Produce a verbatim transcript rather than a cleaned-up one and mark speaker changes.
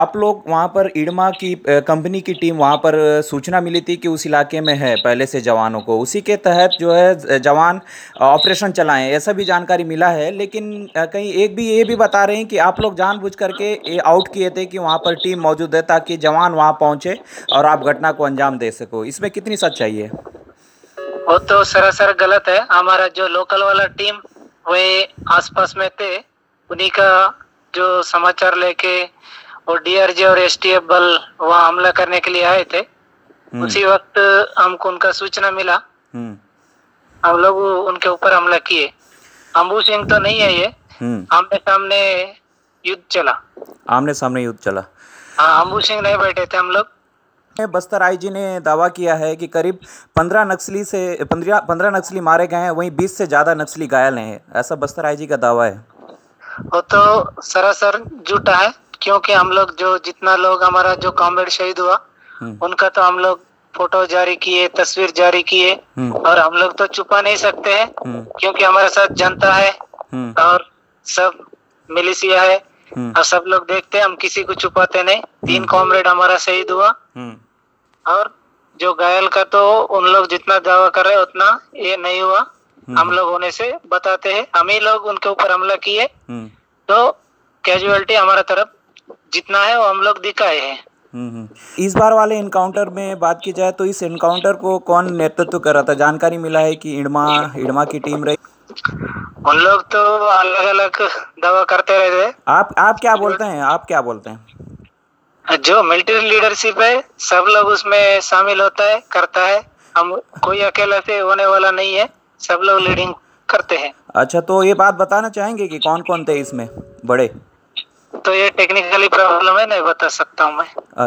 Speaker 1: आप लोग वहाँ पर इडमा की अ, कंपनी की टीम वहाँ पर अ, सूचना मिली थी कि उस इलाके में है पहले से जवानों को, उसी के तहत जो है ज- जवान अ, ऑपरेशन चलाएं, ऐसा भी जानकारी मिला है। लेकिन अ, कहीं एक भी ये भी बता रहे हैं कि आप लोग जानबूझ करके ये आउट किए थे कि वहाँ पर टीम मौजूद है ताकि जवान वहाँ पहुँचे और आप घटना को अंजाम दे सको। इसमें कितनी सच्चाई है?
Speaker 2: वो तो सरासर गलत है। हमारा जो लोकल वाला टीम वे आसपास में थे, उन्हीं का जो समाचार लेके वो डीआरजी और एसटीएफ बल वहाँ हमला करने के लिए आए थे।
Speaker 1: हम्म।
Speaker 2: उसी वक्त हमको उनका सूचना मिला,
Speaker 1: हम्म।
Speaker 2: हम लोग उनके ऊपर हमला किए। अम्बू सिंह तो नहीं है ये,
Speaker 1: हम्म।
Speaker 2: आमने सामने युद्ध चला।
Speaker 1: आमने सामने युद्ध चला।
Speaker 2: हाँ, अम्बू सिंह नहीं बैठे थे हम लोग।
Speaker 1: बस्तर आईजी ने दावा किया है कि करीब पंद्रह नक्सली से पंद्रह पंद्रह नक्सली मारे गए हैं, वहीं बीस से ज़्यादा नक्सली घायल हैं, ऐसा बस्तर आईजी का दावा है।
Speaker 2: वो तो सरासर झूठा है, क्योंकि हम लोग जो जितना लोग हमारा जो कॉमरेड शहीद हुआ
Speaker 1: हम्म।
Speaker 2: उनका तो हम लोग फोटो जारी किए, तस्वीर जारी किए,
Speaker 1: हम्म।
Speaker 2: और हम लोग तो छुपा नहीं सकते हैं,
Speaker 1: हम्म।
Speaker 2: क्योंकि हमारे साथ जनता है
Speaker 1: हम्म।
Speaker 2: और सब मिलिशिया है
Speaker 1: हम्म।
Speaker 2: और सब लोग देखते हैं, हम किसी को छुपाते नहीं। तीन
Speaker 1: हम्म।
Speaker 2: कॉमरेड हमारा शहीद हुआ,
Speaker 1: हम्म।
Speaker 2: और जो घायल का तो उन लोग जितना दावा कर रहे हैं उतना ये नहीं हुआ। हम
Speaker 1: हम्म।
Speaker 2: लोग होने से बताते हैं, हम ही लोग उनके ऊपर हमला किए,
Speaker 1: हम्म।
Speaker 2: तो कैजुअलिटी हमारा तरफ जितना है वो हम लोग दिखाए हैं।
Speaker 1: हम्म। हम्म। इस बार वाले इनकाउंटर में बात की जाए तो इस इनकाउंटर को कौन नेतृत्व कर रहा था? जानकारी मिला है कि इडमा इडमा की टीम रही।
Speaker 2: उन लोग तो अलग अलग दावा करते रहते
Speaker 1: आप आप क्या बोलते हैं? आप क्या बोलते हैं?
Speaker 2: हैं। जो मिलिट्री लीडरशिप है सब लोग उसमें शामिल होता है, करता है। हम कोई अकेला से होने वाला नहीं है, सब लोग लीडिंग करते हैं।
Speaker 1: अच्छा, तो ये बात बताना चाहेंगे कि कौन कौन थे इसमें बड़े?
Speaker 2: तो ये टेक्निकली प्रॉब्लम है, नहीं बता सकता हूँ मैं।